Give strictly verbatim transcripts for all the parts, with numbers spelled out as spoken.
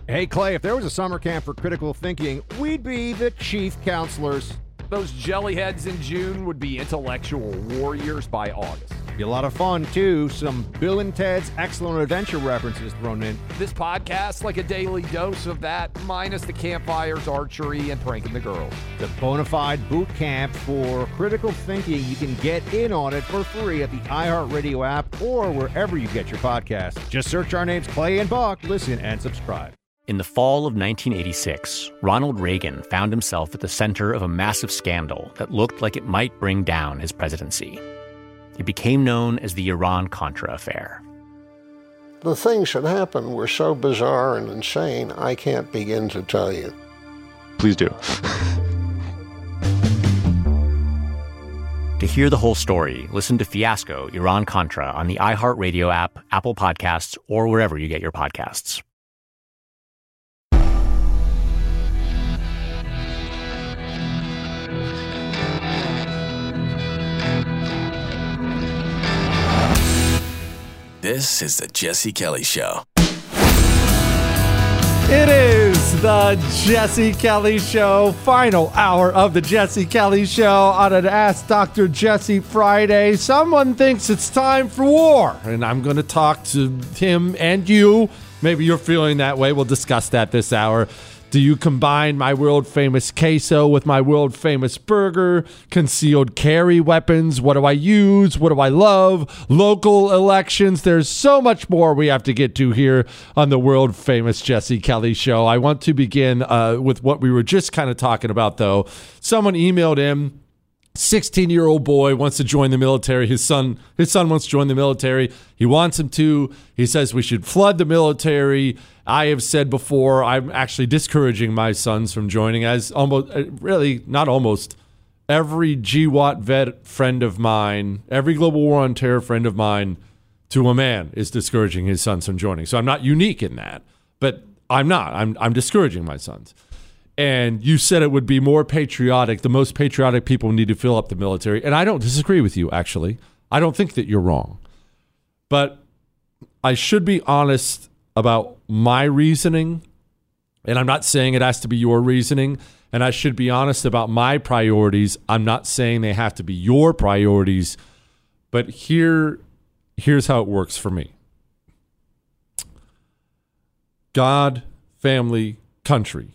Hey, Clay, if there was a summer camp for critical thinking, we'd be the chief counselors. Those jellyheads in June would be intellectual warriors by August. Be a lot of fun, too. Some Bill and Ted's Excellent Adventure references thrown in. This podcast, like a daily dose of that, minus the campfires, archery, and pranking the girls. The bona fide boot camp for critical thinking. You can get in on it for free at the iHeartRadio app or wherever you get your podcasts. Just search our names, Clay and Buck. Listen and subscribe. In the fall of nineteen eighty-six, Ronald Reagan found himself at the center of a massive scandal that looked like it might bring down his presidency. It became known as the Iran-Contra affair. The things that happened were so bizarre and insane, I can't begin to tell you. Please do. To hear the whole story, listen to Fiasco, Iran-Contra on the iHeartRadio app, Apple Podcasts, or wherever you get your podcasts. This is the Jesse Kelly Show. It is the Jesse Kelly Show, final hour of the Jesse Kelly Show on an Ask Doctor Jesse Friday. Someone thinks it's time for war, and I'm going to talk to him and you. Maybe you're feeling that way. We'll discuss that this hour. Do you combine my world-famous queso with my world-famous burger? Concealed carry weapons? What do I use? What do I love? Local elections? There's so much more we have to get to here on the world-famous Jesse Kelly Show. I want to begin uh, with what we were just kind of talking about, though. Someone emailed him. sixteen-year-old boy wants to join the military. His son, his son wants to join the military. He wants him to. He says we should flood the military. I have said before, I'm actually discouraging my sons from joining, as almost, really, not almost, every G WAT vet friend of mine, every Global War on Terror friend of mine, to a man, is discouraging his sons from joining. So I'm not unique in that, but I'm not. I'm I'm discouraging my sons. And you said it would be more patriotic. The most patriotic people need to fill up the military. And I don't disagree with you, actually. I don't think that you're wrong. But I should be honest about my reasoning. And I'm not saying it has to be your reasoning. And I should be honest about my priorities. I'm not saying they have to be your priorities. But here, here's how it works for me. God, family, country.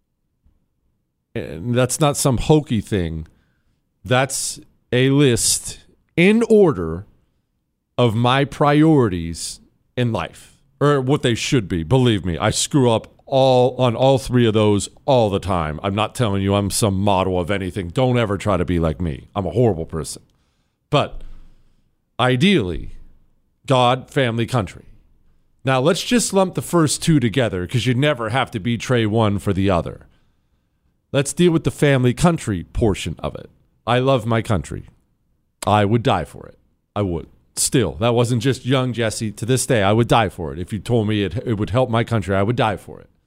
And that's not some hokey thing. That's a list in order of my priorities in life, or what they should be. Believe me, I screw up all on all three of those all the time. I'm not telling you I'm some model of anything. Don't ever try to be like me. I'm a horrible person. But ideally, God, family, country. Now, let's just lump the first two together because you never have to betray one for the other. Let's deal with the family country portion of it. I love my country. I would die for it. I would. Still, that wasn't just young Jesse. To this day, I would die for it. If you told me it, it would help my country, I would die for it.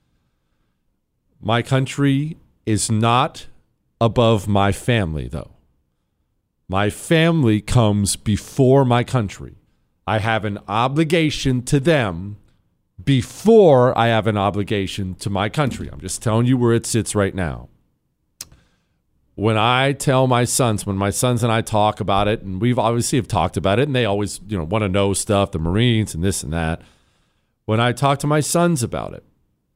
My country is not above my family, though. My family comes before my country. I have an obligation to them before I have an obligation to my country. I'm just telling you where it sits right now. When I tell my sons, when my sons and I talk about it, and we've obviously have talked about it, and they always, you know, want to know stuff, the Marines and this and that. When I talk to my sons about it,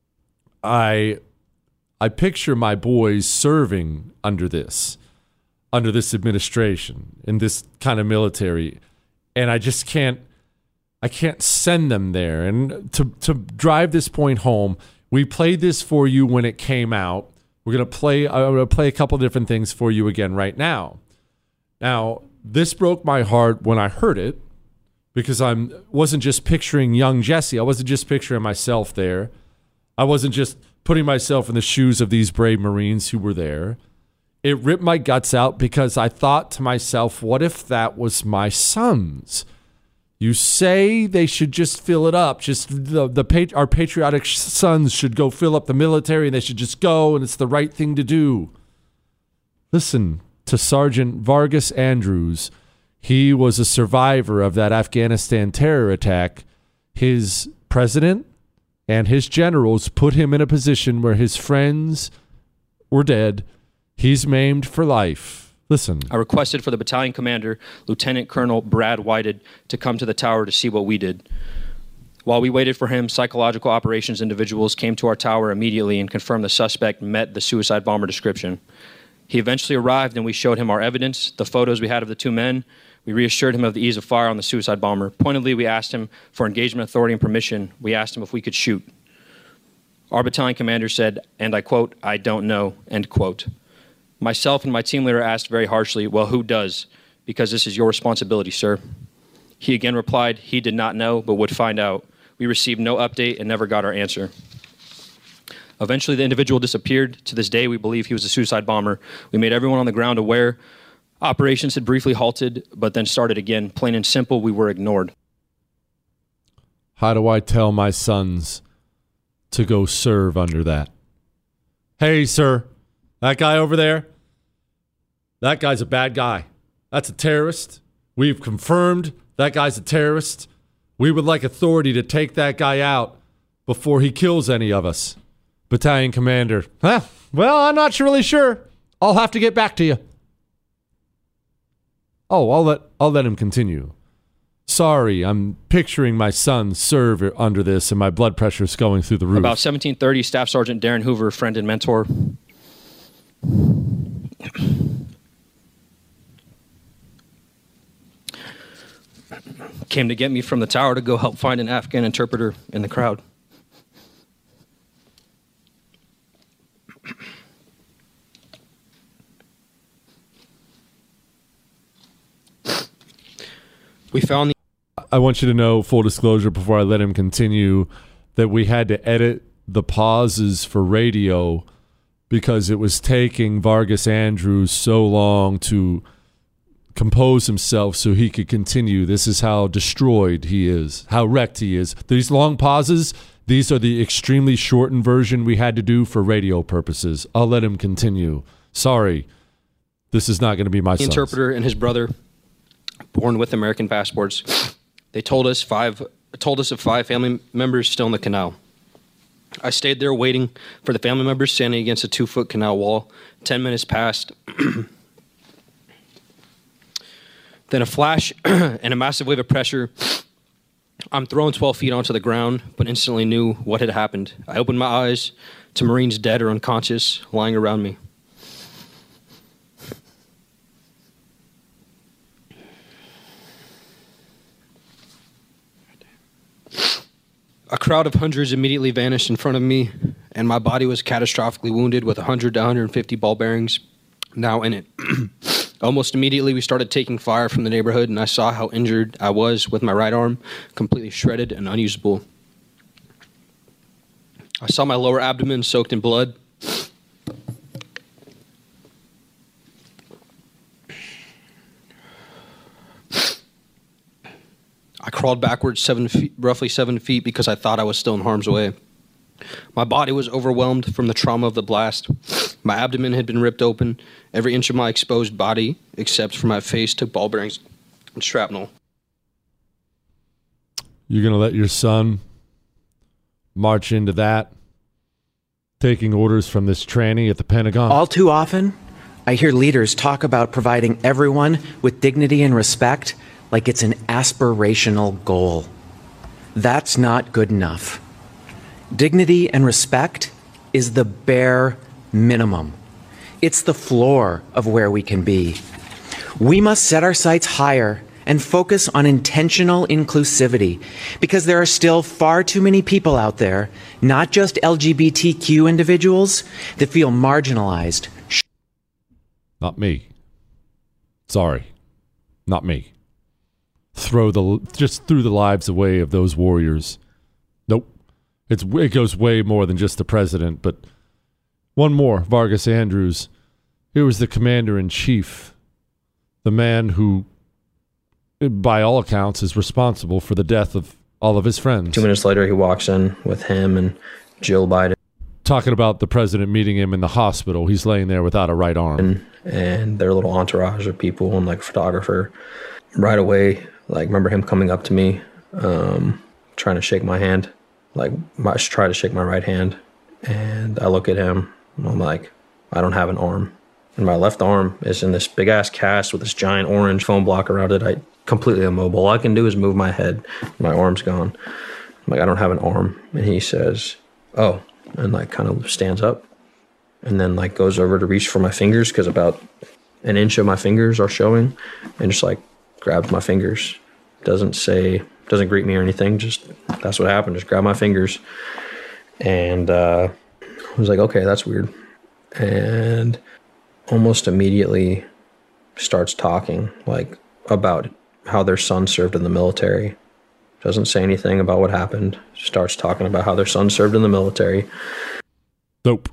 I I picture my boys serving under this, under this administration, in this kind of military, and I just can't, I can't send them there. And to to drive this point home, we played this for you when it came out. We're going to play, I'm going to play a couple different things for you again right now. Now, this broke my heart when I heard it because I wasn't just picturing young Jesse. I wasn't just picturing myself there. I wasn't just putting myself in the shoes of these brave Marines who were there. It ripped my guts out because I thought to myself, what if that was my sons? You say they should just fill it up. Just the the our patriotic sons should go fill up the military, and they should just go, and it's the right thing to do. Listen to Sergeant Vargas Andrews. He was a survivor of that Afghanistan terror attack. His president and his generals put him in a position where his friends were dead. He's maimed for life. Listen. I requested for the battalion commander, Lieutenant Colonel Brad Whited, to come to the tower to see what we did. While we waited for him, psychological operations individuals came to our tower immediately and confirmed the suspect met the suicide bomber description. He eventually arrived and we showed him our evidence, the photos we had of the two men. We reassured him of the ease of fire on the suicide bomber. Pointedly, we asked him for engagement authority and permission. We asked him if we could shoot. Our battalion commander said, and I quote, "I don't know," end quote. Myself and my team leader asked very harshly, "Well, who does? Because this is your responsibility, sir." He again replied he did not know, but would find out. We received no update and never got our answer. Eventually, the individual disappeared. To this day, we believe he was a suicide bomber. We made everyone on the ground aware. Operations had briefly halted, but then started again. Plain and simple, we were ignored. How do I tell my sons to go serve under that? Hey, sir, that guy over there, that guy's a bad guy. That's a terrorist. We've confirmed that guy's a terrorist. We would like authority to take that guy out before he kills any of us. Battalion commander, huh? Well, I'm not really sure. I'll have to get back to you. Oh, I'll let I'll let him continue. Sorry, I'm picturing my son serve under this, and my blood pressure's going through the roof. About seventeen thirty, Staff Sergeant Darren Hoover, friend and mentor, came to get me from the tower to go help find an Afghan interpreter in the crowd. We found the I want you to know, full disclosure, before I let him continue, that we had to edit the pauses for radio because it was taking Vargas Andrews so long to compose himself so he could continue. This is how destroyed he is, how wrecked he is. These long pauses, these are the extremely shortened version we had to do for radio purposes. I'll let him continue. Sorry, this is not going to be my son's. The interpreter and his brother, born with American passports, they told us five told us of five family members still in the canal. I stayed there waiting for the family members standing against a two-foot canal wall. Ten minutes passed. Then a flash and a massive wave of pressure. I'm thrown twelve feet onto the ground, but instantly knew what had happened. I opened my eyes to Marines dead or unconscious lying around me. A crowd of hundreds immediately vanished in front of me, and my body was catastrophically wounded with one hundred to one hundred fifty ball bearings now in it. Almost immediately, we started taking fire from the neighborhood, and I saw how injured I was with my right arm, completely shredded and unusable. I saw my lower abdomen soaked in blood. I crawled backwards seven feet, roughly seven feet because I thought I was still in harm's way. My body was overwhelmed from the trauma of the blast. My abdomen had been ripped open. Every inch of my exposed body, except for my face, took ball bearings and shrapnel. You're going to let your son march into that, taking orders from this tranny at the Pentagon? All too often, I hear leaders talk about providing everyone with dignity and respect like it's an aspirational goal. That's not good enough. Dignity and respect is the bare minimum. It's the floor of where we can be. We must set our sights higher and focus on intentional inclusivity because there are still far too many people out there, not just L G B T Q individuals, that feel marginalized. Not me. Sorry. Not me. Throw the just threw the lives away of those warriors. Nope. It's it goes way more than just the president, but one more, Vargas Andrews. Here was the commander-in-chief, the man who, by all accounts, is responsible for the death of all of his friends. Two minutes later, he walks in with him and Jill Biden. Talking about the president meeting him in the hospital. He's laying there without a right arm. And, and their little entourage of people and like a photographer. Right away, like, remember him coming up to me, um, trying to shake my hand. like I try to shake my right hand, and I look at him, and I'm like, I don't have an arm. And my left arm is in this big ass cast with this giant orange foam block around it. I completely immobile. All I can do is move my head. My arm's gone. I'm like, I don't have an arm. And he says, oh, and like kind of stands up and then like goes over to reach for my fingers because about an inch of my fingers are showing, and just like grabs my fingers. Doesn't say, doesn't greet me or anything. Just that's what happened. Just grab my fingers. And uh, I was like, okay, that's weird. And almost immediately starts talking like about how their son served in the military. Doesn't say anything about what happened. Starts talking about how their son served in the military. Nope.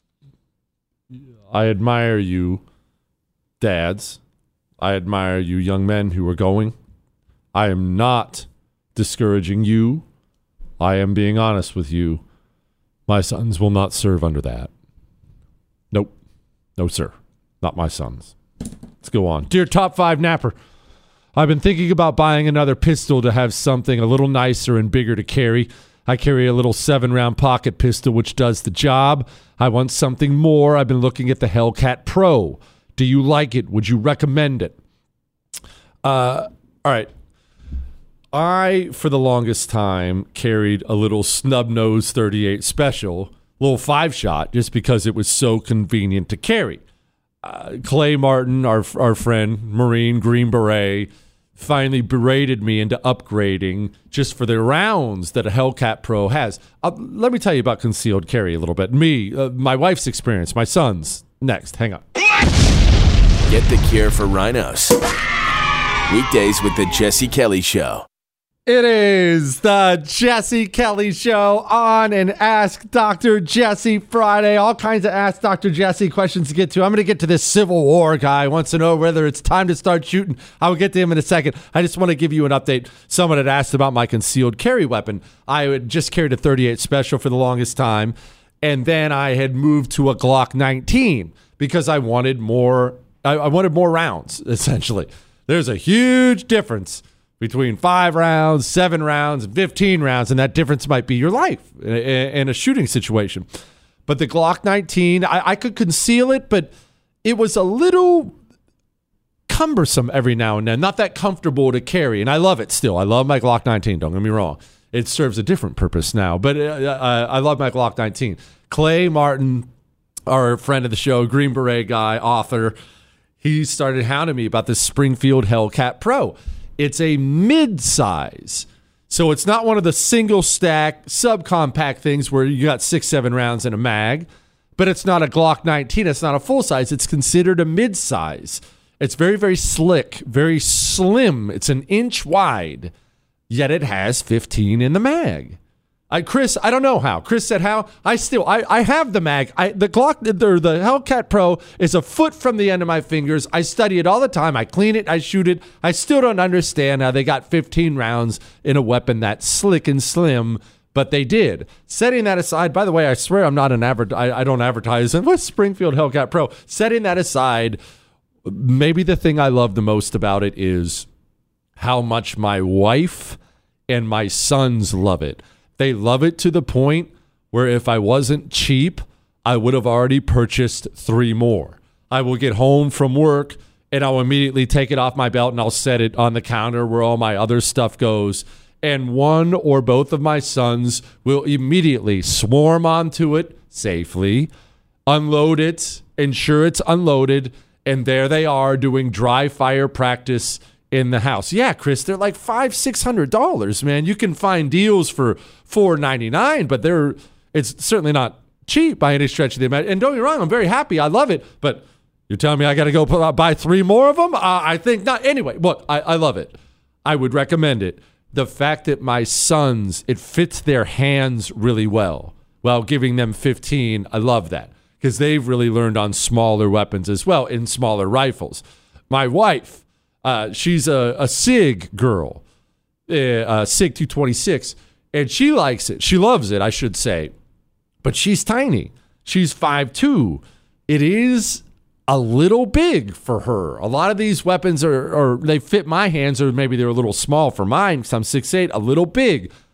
I admire you, dads. I admire you, young men who are going. I am not discouraging you. I am being honest with you. My sons will not serve under that. Nope. No, sir. Not my sons. Let's go on. Dear Top five Napper, I've been thinking about buying another pistol to have something a little nicer and bigger to carry. I carry a little seven-round pocket pistol, which does the job. I want something more. I've been looking at the Hellcat Pro. Do you like it? Would you recommend it? Uh, all right. I, for the longest time, carried a little snub-nose thirty-eight Special, little five-shot, just because it was so convenient to carry. Uh, Clay Martin, our our friend, Marine, Green Beret, finally berated me into upgrading just for the rounds that a Hellcat Pro has. Uh, let me tell you about concealed carry a little bit. Me, uh, my wife's experience, my son's. Next, hang on. Get the cure for rhinos. Weekdays with the Jesse Kelly Show. It is the Jesse Kelly Show on and Ask Doctor Jesse Friday. All kinds of Ask Doctor Jesse questions to get to. I'm going to get to this Civil War guy. Wants to know whether it's time to start shooting. I will get to him in a second. I just want to give you an update. Someone had asked about my concealed carry weapon. I had just carried a thirty-eight Special for the longest time, and then I had moved to a Glock nineteen because I wanted more. I, I wanted more rounds, essentially. There's a huge difference between five rounds, seven rounds, and fifteen rounds, and that difference might be your life in a, in a shooting situation. But the Glock nineteen, I, I could conceal it, but it was a little cumbersome every now and then, not that comfortable to carry, and I love it still. I love my Glock nineteen, don't get me wrong. It serves a different purpose now, but uh, I love my Glock nineteen. Clay Martin, our friend of the show, Green Beret guy, author, he started hounding me about this Springfield Hellcat Pro. It's a mid-size, so it's not one of the single-stack, subcompact things where you got six, seven rounds in a mag, but it's not a Glock nineteen. It's not a full-size. It's considered a mid-size. It's very, very slick, very slim. It's an inch wide, yet it has fifteen in the mag. I, Chris, I don't know how. Chris said how. I still, I, I have the mag. I, the Glock, the, the Hellcat Pro is a foot from the end of my fingers. I study it all the time. I clean it. I shoot it. I still don't understand how they got fifteen rounds in a weapon that's slick and slim, but they did. Setting that aside, by the way, I swear I'm not an advert. I, I don't advertise. What's Springfield Hellcat Pro? Setting that aside, maybe the thing I love the most about it is how much my wife and my sons love it. They love it to the point where if I wasn't cheap, I would have already purchased three more. I will get home from work and I'll immediately take it off my belt and I'll set it on the counter where all my other stuff goes. And one or both of my sons will immediately swarm onto it safely, unload it, ensure it's unloaded, and there they are doing dry fire practice in the house. Yeah, Chris, they're like five, six hundred dollars, man. You can find deals for four ninety-nine, but they're it's certainly not cheap by any stretch of the imagination. And don't get me wrong, I'm very happy. I love it, but you're telling me I got to go put, buy three more of them? Uh, I think not. Anyway, look, I, I love it. I would recommend it. The fact that my sons, it fits their hands really well while giving them fifteen, I love that because they've really learned on smaller weapons as well, in smaller rifles. My wife, Uh, she's a, a SIG girl, uh, uh, SIG two twenty-six, and she likes it. She loves it, I should say. But she's tiny. She's five two. It is a little big for her. A lot of these weapons are, are they fit my hands, or maybe they're a little small for mine because I'm six eight, a little big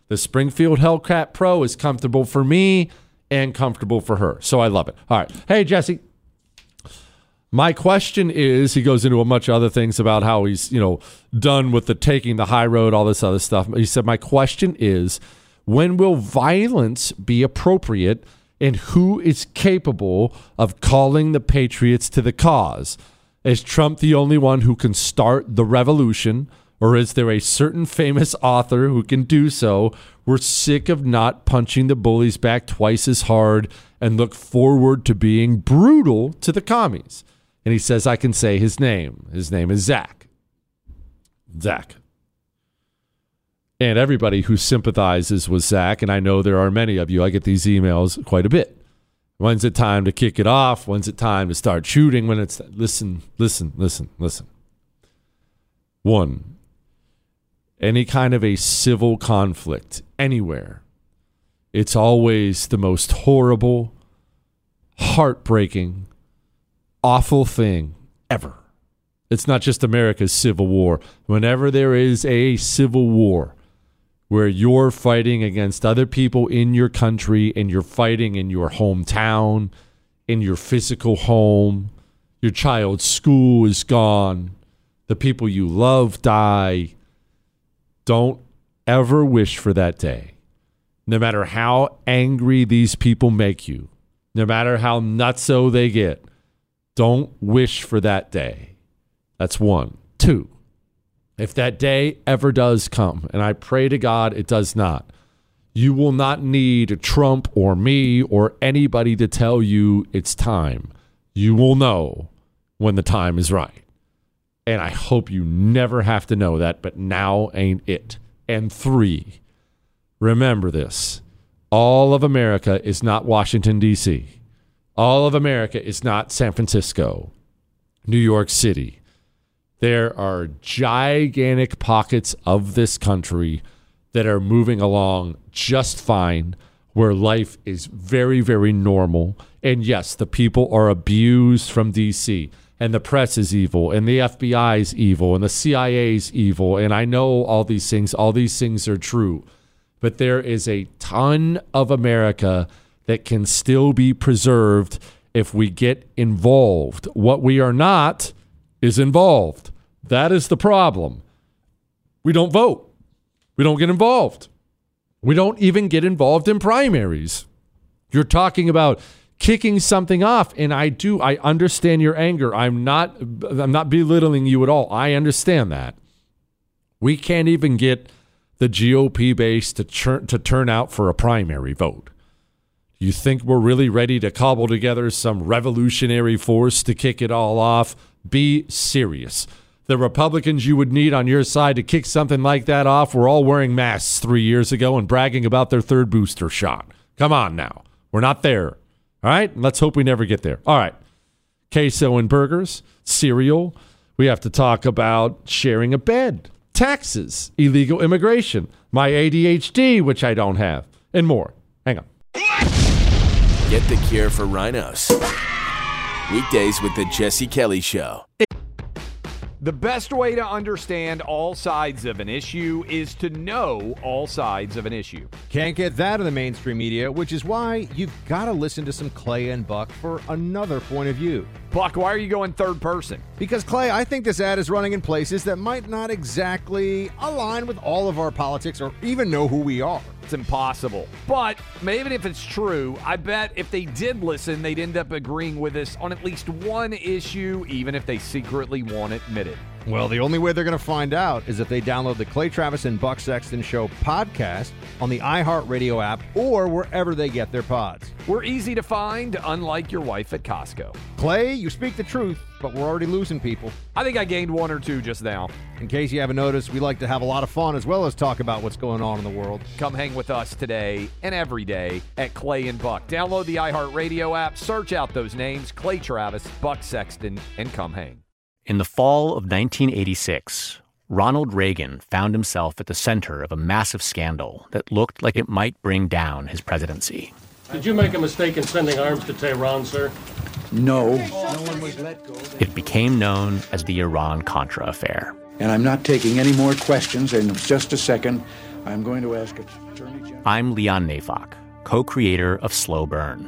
The Springfield Hellcat Pro is comfortable for me and comfortable for her. So I love it. All right. Hey, Jesse. My question is, he goes into a bunch of other things about how he's, you know, done with the taking the high road, all this other stuff. He said, my question is, when will violence be appropriate and who is capable of calling the patriots to the cause? Is Trump the only one who can start the revolution, or is there a certain famous author who can do so? We're sick of not punching the bullies back twice as hard and look forward to being brutal to the commies. And he says, I can say his name. His name is Zach. Zach. And everybody who sympathizes with Zach, and I know there are many of you, I get these emails quite a bit. When's it time to kick it off? When's it time to start shooting? When it's, listen, listen, listen, listen. One, any kind of a civil conflict anywhere, it's always the most horrible, heartbreaking, awful thing ever. It's not just America's civil war. Whenever there is a civil war where you're fighting against other people in your country and you're fighting in your hometown, in your physical home, your child's school is gone, the people you love die, don't ever wish for that day. No matter how angry these people make you, no matter how nutso they get, don't wish for that day. That's one. Two, if that day ever does come, and I pray to God it does not, you will not need Trump or me or anybody to tell you it's time. You will know when the time is right. And I hope you never have to know that, but now ain't it. And three, remember this. All of America is not Washington, D C All of America is not San Francisco, New York City. There are gigantic pockets of this country that are moving along just fine, where life is very, very normal. And yes, the people are abused from D C, and the press is evil, and the F B I is evil, and the C I A is evil. And I know all these things, all these things are true. But there is a ton of America that can still be preserved if we get involved. What we are not is involved. That is the problem. We don't vote. We don't get involved. We don't even get involved in primaries. You're talking about kicking something off, and I do. I understand your anger. I'm not. I'm not belittling you at all. I understand that. We can't even get the G O P base to turn to turn out for a primary vote. You think we're really ready to cobble together some revolutionary force to kick it all off? Be serious. The Republicans you would need on your side to kick something like that off were all wearing masks three years ago and bragging about their third booster shot. Come on now. We're not there. All right? Let's hope we never get there. All right. Queso and burgers, cereal. We have to talk about sharing a bed, taxes, illegal immigration, my A D H D, which I don't have, and more. Hang on. Get the cure for rhinos. Weekdays with the Jesse Kelly Show. The best way to understand all sides of an issue is to know all sides of an issue. Can't get that in the mainstream media, which is why you've got to listen to some Clay and Buck for another point of view. Buck, why are you going third person? Because, Clay, I think this ad is running in places that might not exactly align with all of our politics or even know who we are. It's impossible. But even if it's true, I bet if they did listen, they'd end up agreeing with us on at least one issue, even if they secretly won't admit it. Well, the only way they're going to find out is if they download the Clay Travis and Buck Sexton Show podcast on the iHeartRadio app or wherever they get their pods. We're easy to find, unlike your wife at Costco. Clay, you speak the truth, but we're already losing people. I think I gained one or two just now. In case you haven't noticed, we like to have a lot of fun as well as talk about what's going on in the world. Come hang with us today and every day at Clay and Buck. Download the iHeartRadio app, search out those names, Clay Travis, Buck Sexton, and come hang. In the fall of nineteen eighty-six, Ronald Reagan found himself at the center of a massive scandal that looked like it might bring down his presidency. Did you make a mistake in sending arms to Tehran, sir? No. It became known as the Iran-Contra affair. And I'm not taking any more questions. In just a second, I'm going to ask Attorney General. I'm Leon Neyfakh, co-creator of Slow Burn.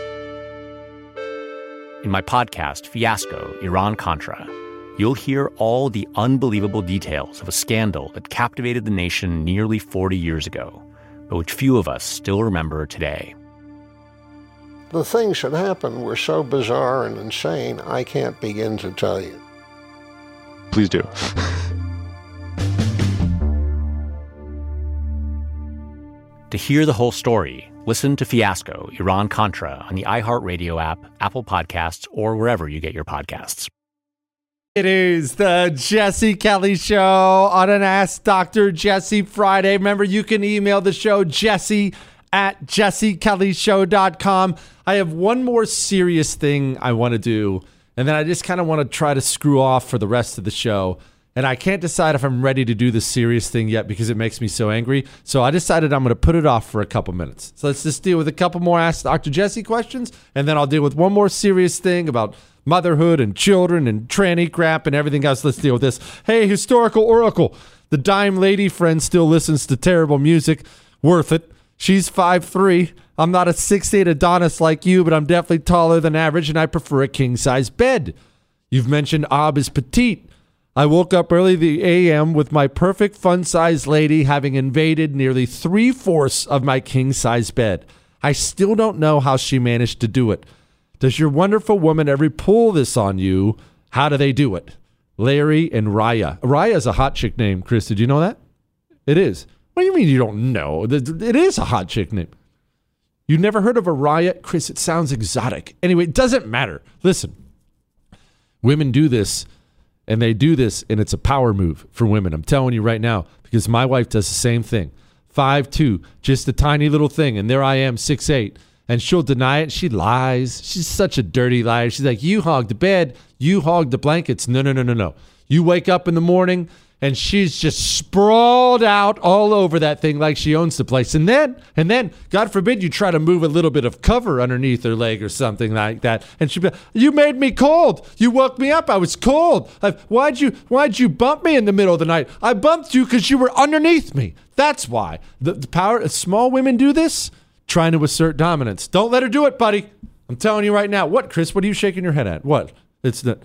In my podcast, Fiasco, Iran-Contra, you'll hear all the unbelievable details of a scandal that captivated the nation nearly forty years ago, but which few of us still remember today. The things that happened were so bizarre and insane, I can't begin to tell you. Please do. To hear the whole story, listen to Fiasco, Iran-Contra on the iHeartRadio app, Apple Podcasts, or wherever you get your podcasts. It is the Jesse Kelly Show on an Ask Doctor Jesse Friday. Remember, you can email the show, Jesse at jesse kelly show dot com. I have one more serious thing I want to do, and then I just kind of want to try to screw off for the rest of the show. And I can't decide if I'm ready to do the serious thing yet because it makes me so angry. So I decided I'm going to put it off for a couple minutes. So let's just deal with a couple more Ask Doctor Jesse questions, and then I'll deal with one more serious thing about motherhood and children and tranny crap and everything else. Let's deal with this. Hey, Historical Oracle. The dime lady friend still listens to terrible music. Worth it. She's five three. I'm not a six eight Adonis like you, but I'm definitely taller than average, and I prefer a king-size bed. You've mentioned Ab is petite. I woke up early the A M with my perfect fun-sized lady having invaded nearly three-fourths of my king-size bed. I still don't know how she managed to do it. Does your wonderful woman ever pull this on you? How do they do it? Larry and Raya. Raya is a hot chick name, Chris. Did you know that? It is. What do you mean you don't know? It is a hot chick name. You never heard of a Raya? Chris, it sounds exotic. Anyway, it doesn't matter. Listen, women do this, and they do this, and it's a power move for women. I'm telling you right now, because my wife does the same thing. five two, just a tiny little thing, and there I am, six eight. And she'll deny it. She lies. She's such a dirty liar. She's like, you hogged the bed. You hogged the blankets. No, no, no, no, no. You wake up in the morning, and she's just sprawled out all over that thing like she owns the place. And then, and then, God forbid you try to move a little bit of cover underneath her leg or something like that. And she'll be like, you made me cold. You woke me up. I was cold. Like, why'd you, why'd you bump me in the middle of the night? I bumped you because you were underneath me. That's why. The, the power, small women do this. Trying to assert dominance. Don't let her do it, buddy. I'm telling you right now. What, Chris? What are you shaking your head at? What? It's the...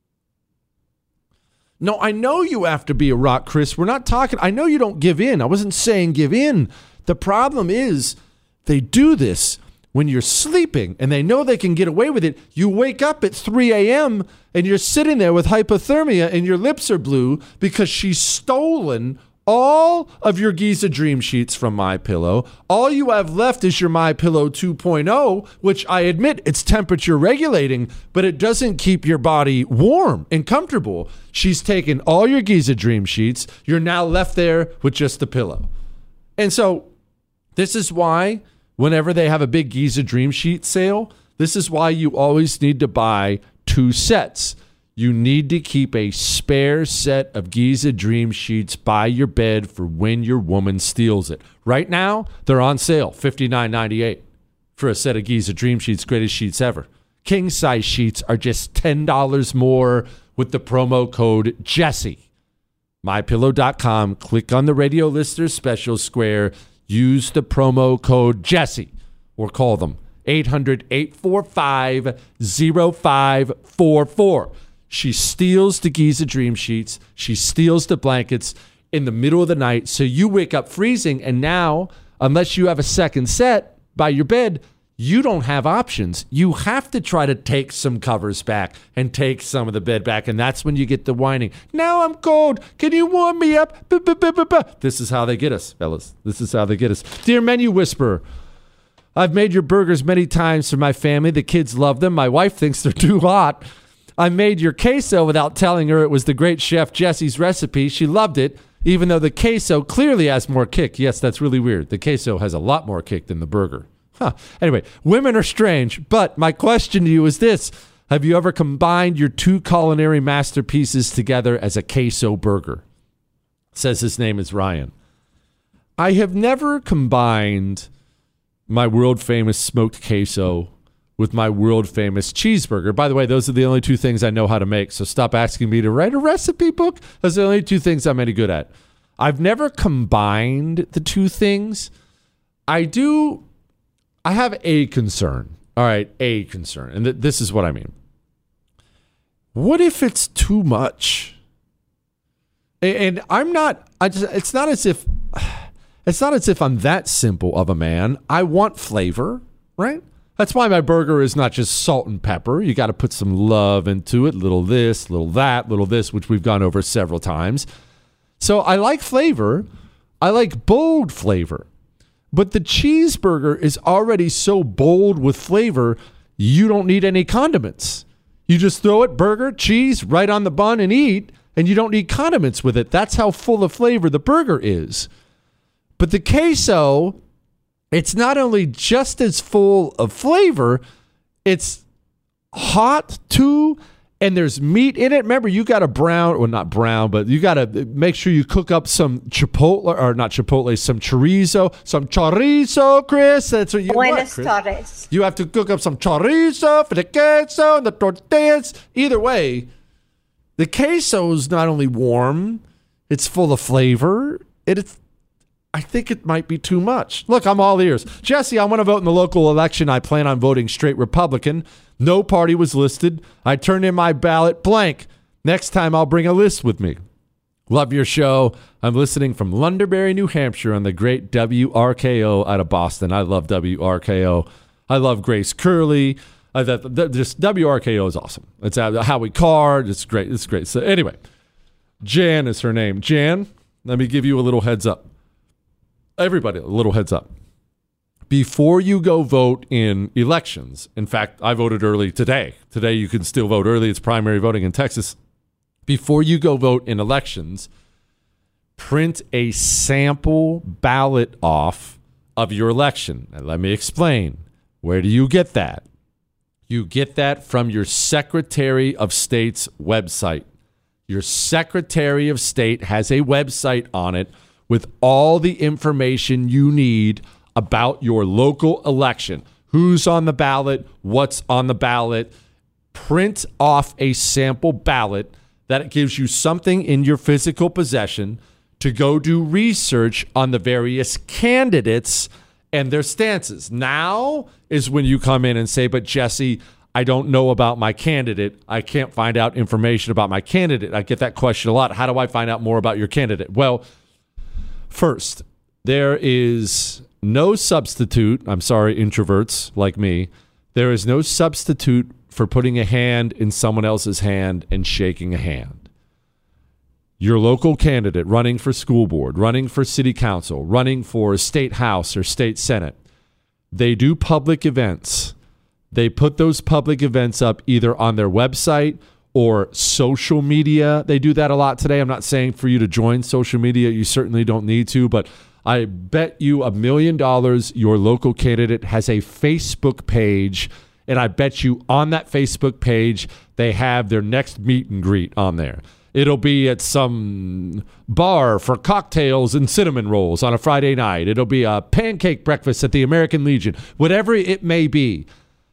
No, I know you have to be a rock, Chris. We're not talking... I know you don't give in. I wasn't saying give in. The problem is they do this when you're sleeping, and they know they can get away with it. You wake up at three a.m., and you're sitting there with hypothermia, and your lips are blue because she's stolen all of your Giza Dream Sheets from MyPillow. All you have left is your MyPillow two point oh, which I admit it's temperature regulating, but it doesn't keep your body warm and comfortable. She's taken all your Giza Dream Sheets. You're now left there with just the pillow. And so this is why whenever they have a big Giza Dream Sheet sale, this is why you always need to buy two sets. You need to keep a spare set of Giza Dream Sheets by your bed for when your woman steals it. Right now, they're on sale, fifty-nine ninety-eight for a set of Giza Dream Sheets, greatest sheets ever. King size sheets are just ten dollars more with the promo code Jesse. my pillow dot com, click on the radio listener special square, use the promo code Jesse, or call them eight hundred, eight four five, oh five four four. She steals the Giza Dream Sheets. She steals the blankets in the middle of the night. So you wake up freezing, and now, unless you have a second set by your bed, you don't have options. You have to try to take some covers back and take some of the bed back, and that's when you get the whining. Now I'm cold. Can you warm me up? Buh, buh, buh, buh, buh. This is how they get us, fellas. This is how they get us. Dear Menu Whisperer, I've made your burgers many times for my family. The kids love them. My wife thinks they're too hot. I made your queso without telling her it was the great chef Jesse's recipe. She loved it, even though the queso clearly has more kick. Yes, that's really weird. The queso has a lot more kick than the burger. Huh. Anyway, women are strange, but my question to you is this. Have you ever combined your two culinary masterpieces together as a queso burger? Says his name is Ryan. I have never combined my world-famous smoked queso with my world famous cheeseburger. By the way, those are the only two things I know how to make. So stop asking me to write a recipe book. Those are the only two things I'm any good at. I've never combined the two things. I do. I have a concern. All right, a concern. And th- this is what I mean. What if it's too much? And, and I'm not, I just, it's not as if, it's not as if I'm that simple of a man. I want flavor, right? That's why my burger is not just salt and pepper. You got to put some love into it. Little this, little that, little this, which we've gone over several times. So I like flavor. I like bold flavor. But the cheeseburger is already so bold with flavor, you don't need any condiments. You just throw it, burger, cheese, right on the bun and eat, and you don't need condiments with it. That's how full of flavor the burger is. But the queso, it's not only just as full of flavor, it's hot too, and there's meat in it. Remember, you got to brown, well, not brown, but you got to make sure you cook up some chipotle, or not chipotle, some chorizo, some chorizo, Chris. That's what you Buenos want, tardes. You have to cook up some chorizo for the queso and the tortillas. Either way, the queso is not only warm, it's full of flavor. It's I think it might be too much. Look, I'm all ears. Jesse, I want to vote in the local election. I plan on voting straight Republican. No party was listed. I turned in my ballot blank. Next time, I'll bring a list with me. Love your show. I'm listening from Londonderry, New Hampshire on the great W R K O out of Boston. I love W R K O. I love Grace Curley. I thought just W R K O is awesome. It's Howie Card. It's great. It's great. So anyway, Jan is her name. Jan, let me give you a little heads up. Everybody, a little heads up. Before you go vote in elections, in fact, I voted early today. Today you can still vote early. It's primary voting in Texas. Before you go vote in elections, print a sample ballot off of your election. And let me explain. Where do you get that? You get that from your Secretary of State's website. Your Secretary of State has a website on it with all the information you need about your local election. Who's on the ballot? What's on the ballot? Print off a sample ballot that gives you something in your physical possession to go do research on the various candidates and their stances. Now is when you come in and say, but Jesse, I don't know about my candidate. I can't find out information about my candidate. I get that question a lot. How do I find out more about your candidate? Well, first, there is no substitute. I'm sorry, introverts like me. There is no substitute for putting a hand in someone else's hand and shaking a hand. Your local candidate running for school board, running for city council, running for state house or state senate, they do public events. They put those public events up either on their website or social media. They do that a lot today. I'm not saying for you to join social media. You certainly don't need to, but I bet you a million dollars your local candidate has a Facebook page, and I bet you on that Facebook page they have their next meet and greet on there. It'll be at some bar for cocktails and cinnamon rolls on a Friday night. It'll be a pancake breakfast at the American Legion. Whatever it may be.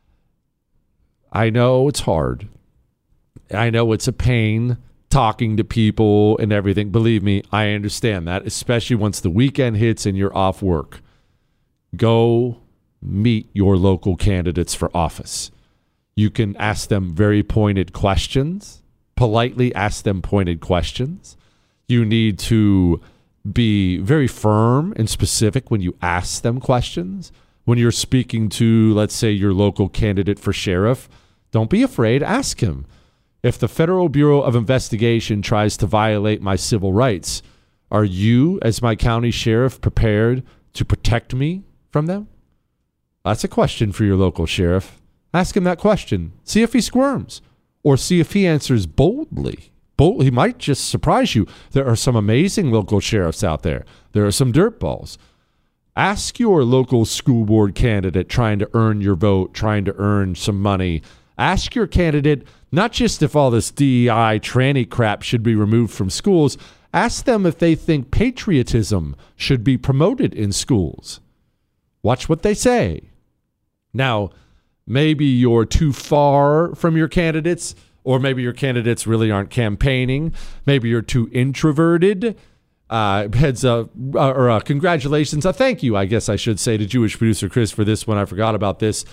I know it's hard. I know it's a pain talking to people and everything. Believe me, I understand that, especially once the weekend hits and you're off work. Go meet your local candidates for office. You can ask them very pointed questions, politely ask them pointed questions. You need to be very firm and specific when you ask them questions. When you're speaking to, let's say, your local candidate for sheriff, don't be afraid. Ask him. If the Federal Bureau of Investigation tries to violate my civil rights, are you, as my county sheriff, prepared to protect me from them? That's a question for your local sheriff. Ask him that question. See if he squirms, or see if he answers boldly. Bold, he might just surprise you. There are some amazing local sheriffs out there. There are some dirtballs. Ask your local school board candidate trying to earn your vote, trying to earn some money. Ask your candidate not just if all this D E I tranny crap should be removed from schools. Ask them if they think patriotism should be promoted in schools. Watch what they say. Now, maybe you're too far from your candidates, or maybe your candidates really aren't campaigning. Maybe you're too introverted. Uh, heads up, uh, or uh, congratulations. Uh, thank you, I guess I should say, to Jewish producer Chris for this one. I forgot about this.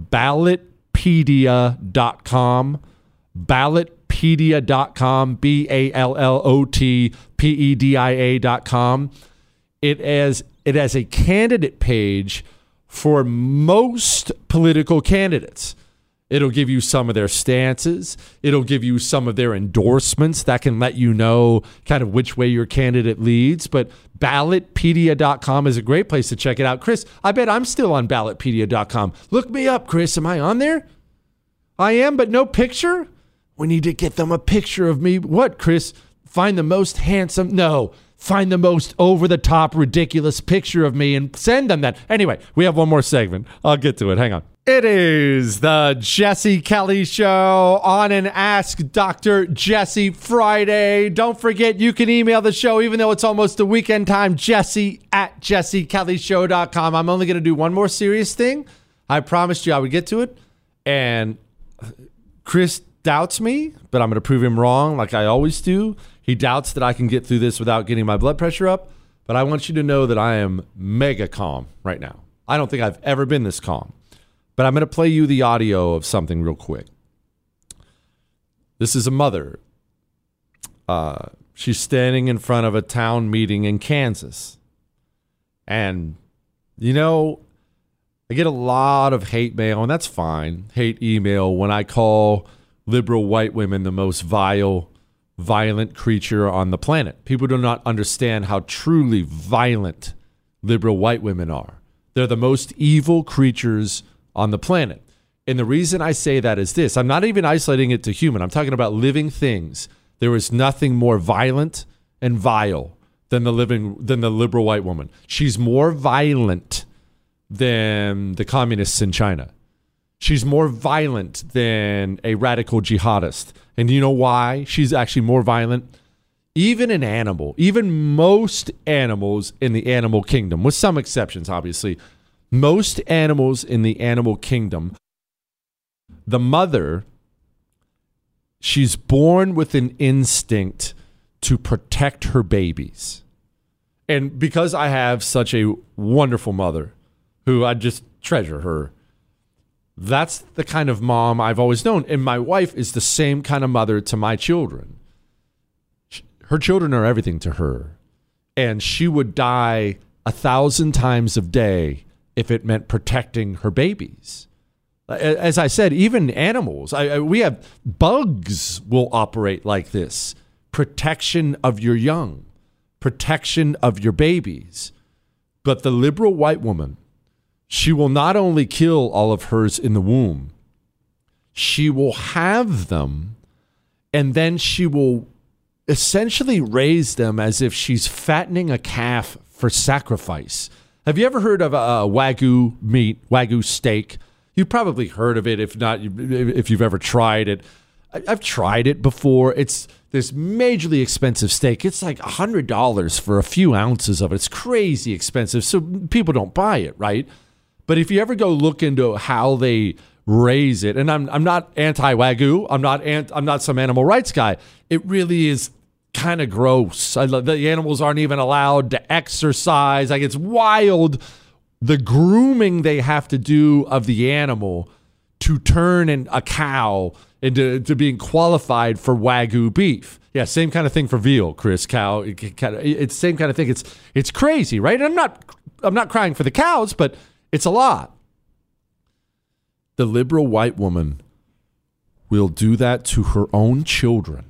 Ballotpedia dot com. Ballotpedia dot com. B A L L O T P E D I A dot com. It has, it has a candidate page for most political candidates. It'll give you some of their stances. It'll give you some of their endorsements that can let you know kind of which way your candidate leads. But Ballotpedia dot com is a great place to check it out. Chris, I bet I'm still on Ballotpedia dot com. Look me up, Chris. Am I on there? I am, but no picture? We need to get them a picture of me. What, Chris? Find the most handsome? No. Find the most over-the-top, ridiculous picture of me and send them that. Anyway, we have one more segment. I'll get to it. Hang on. It is the Jesse Kelly Show on an Ask Doctor Jesse Friday. Don't forget, you can email the show, even though it's almost the weekend time, Jesse at jesse kelly show dot com. I'm only going to do one more serious thing. I promised you I would get to it. And Chris doubts me, but I'm going to prove him wrong like I always do. He doubts that I can get through this without getting my blood pressure up. But I want you to know that I am mega calm right now. I don't think I've ever been this calm. But I'm going to play you the audio of something real quick. This is a mother. Uh, she's standing in front of a town meeting in Kansas. And, you know, I get a lot of hate mail, and that's fine. Hate email when I call liberal white women the most vile, violent creature on the planet. People do not understand how truly violent liberal white women are. They're the most evil creatures on the planet. And the reason I say that is this. I'm not even isolating it to human. I'm talking about living things. There is nothing more violent and vile than the living than the liberal white woman. She's more violent than the communists in China. She's more violent than a radical jihadist. And you know why she's actually more violent? Even an animal, even most animals in the animal kingdom, with some exceptions, obviously, most animals in the animal kingdom, the mother, she's born with an instinct to protect her babies. And because I have such a wonderful mother who I just treasure her, that's the kind of mom I've always known. And my wife is the same kind of mother to my children. Her children are everything to her. And she would die a thousand times a day if it meant protecting her babies. As I said, even animals, I, I, we have bugs will operate like this. Protection of your young, protection of your babies. But the liberal white woman, she will not only kill all of hers in the womb, she will have them, and then she will essentially raise them as if she's fattening a calf for sacrifice. Have you ever heard of a, a Wagyu meat, Wagyu steak? You've probably heard of it, if not, if you've ever tried it. I've tried it before. It's this majorly expensive steak. It's like one hundred dollars for a few ounces of it. It's crazy expensive, so people don't buy it, right? But if you ever go look into how they raise it, and I'm I'm not anti-Wagyu, I'm not ant, I'm not some animal rights guy. It really is kind of gross. I love, the animals aren't even allowed to exercise. Like, it's wild. The grooming they have to do of the animal to turn an, a cow into to being qualified for Wagyu beef. Yeah, same kind of thing for veal, Chris. Cow, it, it's the same kind of thing. It's it's crazy, right? And I'm not I'm not crying for the cows, but it's a lot. The liberal white woman will do that to her own children.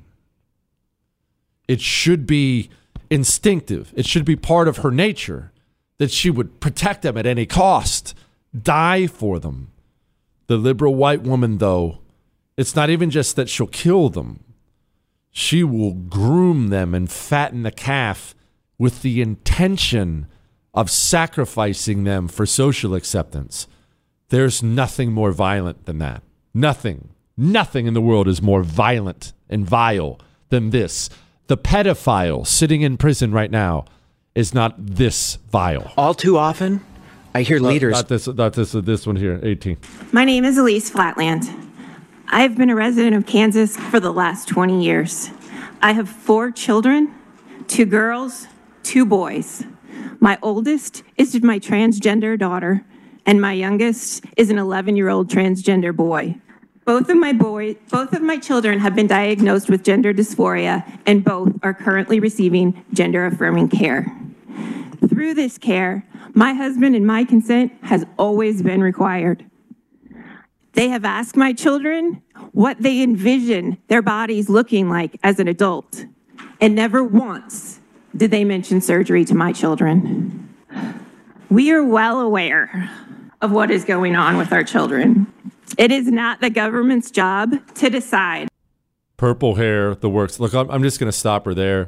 It should be instinctive. It should be part of her nature that she would protect them at any cost, die for them. The liberal white woman, though, it's not even just that she'll kill them. She will groom them and fatten the calf with the intention of sacrificing them for social acceptance. There's nothing more violent than that. Nothing. Nothing in the world is more violent and vile than this. The pedophile sitting in prison right now is not this vile. All too often, I hear Not- leaders. Not this. Not this. This one here. eighteen. My name is Elise Flatland. I have been a resident of Kansas for the last twenty years. I have four children, two girls, two boys. My oldest is my transgender daughter, and my youngest is an eleven-year-old transgender boy. Both of my boys, both of my children have been diagnosed with gender dysphoria, and both are currently receiving gender-affirming care. Through this care, my husband and my consent has always been required. They have asked my children what they envision their bodies looking like as an adult, and never once did they mention surgery to my children. We are well aware of what is going on with our children. It is not the government's job to decide. Purple hair, the works. Look, I'm, I'm just going to stop her there.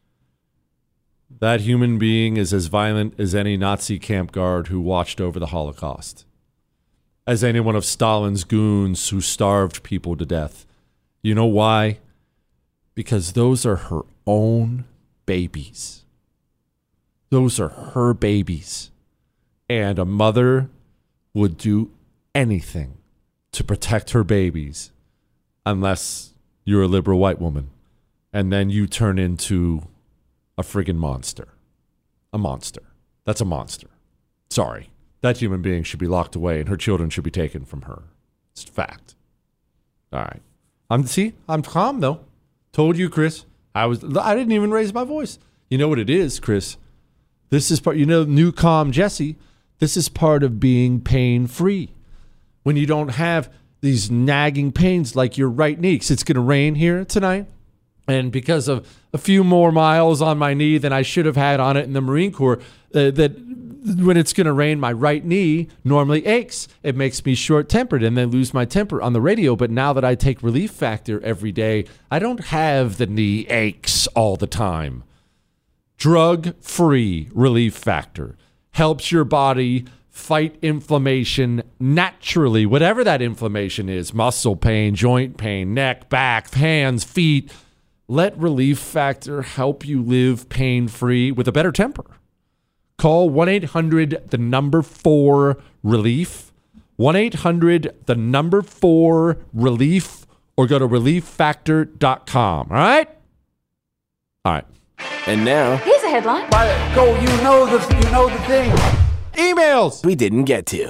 That human being is as violent as any Nazi camp guard who watched over the Holocaust, as any one of Stalin's goons who starved people to death. You know why? Because those are her own babies. Those are her babies. And a mother would do anything to protect her babies, unless you're a liberal white woman, and then you turn into a friggin' monster. A monster. That's a monster. Sorry. That human being should be locked away, and her children should be taken from her. It's a fact. All right. I'm see. I'm calm though. Told you, Chris. I was. I didn't even raise my voice. You know what it is, Chris? This is part. You know, new calm Jesse. This is part of being pain free. When you don't have these nagging pains like your right knee. 'Cause it's going to rain here tonight. And because of a few more miles on my knee than I should have had on it in the Marine Corps, uh, that when it's going to rain, my right knee normally aches. It makes me short-tempered and then lose my temper on the radio. But now that I take Relief Factor every day, I don't have the knee aches all the time. Drug-free Relief Factor helps your body fight inflammation naturally, whatever that inflammation is, muscle pain, joint pain, neck, back, hands, feet. Let Relief Factor help you live pain-free with a better temper. Call one eight hundred the number four relief, one eight hundred the number four relief, or go to relief factor dot com. All right? All right. And now, Here's a headline. Go, you know the, you know the thing. Emails we didn't get to.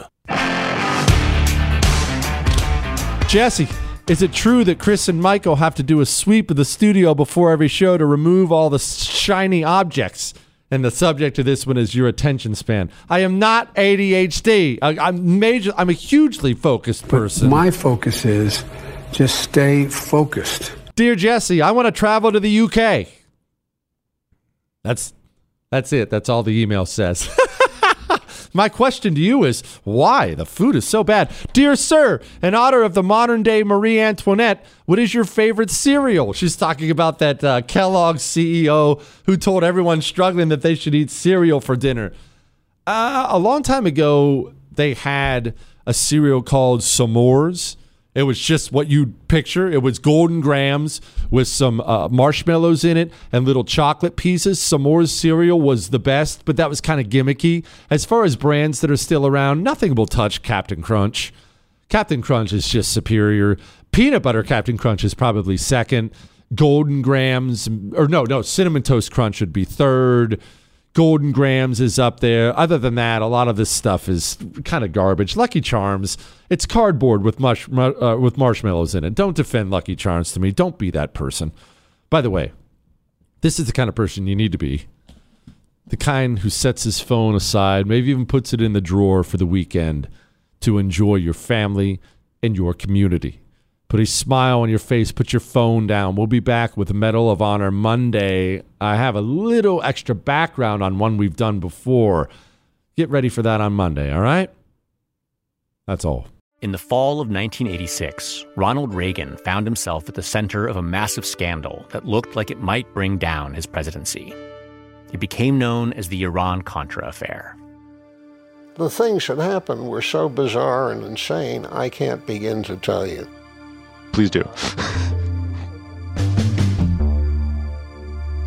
Jesse, is it true that Chris and Michael have to do a sweep of the studio before every show to remove all the shiny objects? And the subject of this one is your attention span. I am not A D H D. I, I'm major. I'm a hugely focused person. My focus is just stay focused. Dear Jesse, I want to travel to the U K. That's that's it. That's all the email says. My question to you is, why? The food is so bad. Dear sir, in honor of the modern-day Marie Antoinette, what is your favorite cereal? She's talking about that uh, Kellogg's C E O who told everyone struggling that they should eat cereal for dinner. Uh, a long time ago, they had a cereal called S'mores. It was just what you'd picture. It was Golden Grams with some uh, marshmallows in it and little chocolate pieces. S'mores cereal was the best, but that was kind of gimmicky. As far as brands that are still around, nothing will touch Captain Crunch. Captain Crunch is just superior. Peanut Butter Captain Crunch is probably second. Golden Grams, or no, no, Cinnamon Toast Crunch would be third. Golden Grams is up there. Other than that, a lot of this stuff is kind of garbage. Lucky Charms, it's cardboard with mush, uh, with marshmallows in it. Don't defend Lucky Charms to me. Don't be that person. By the way, this is the kind of person you need to be. The kind who sets his phone aside, maybe even puts it in the drawer for the weekend to enjoy your family and your community. Put a smile on your face. Put your phone down. We'll be back with Medal of Honor Monday. I have a little extra background on one we've done before. Get ready for that on Monday, all right? That's all. In the fall of nineteen eighty-six, Ronald Reagan found himself at the center of a massive scandal that looked like it might bring down his presidency. It became known as the Iran-Contra affair. The things that happened were so bizarre and insane, I can't begin to tell you. Please do.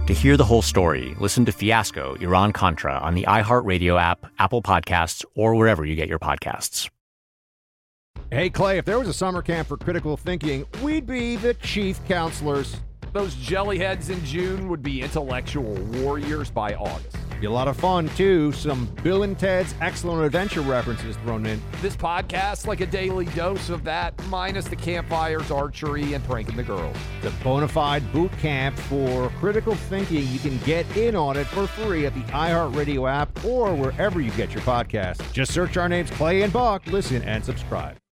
To hear the whole story, listen to Fiasco, Iran-Contra on the iHeartRadio app, Apple Podcasts, or wherever you get your podcasts. Hey, Clay, if there was a summer camp for critical thinking, we'd be the chief counselors. Those jellyheads in June would be intellectual warriors by August. Be a lot of fun, too. Some Bill and Ted's Excellent Adventure references thrown in. This podcast, like a daily dose of that, minus the campfires, archery, and pranking the girls. The bona fide boot camp for critical thinking. You can get in on it for free at the iHeartRadio app or wherever you get your podcasts. Just search our names, Clay and Buck. Listen and subscribe.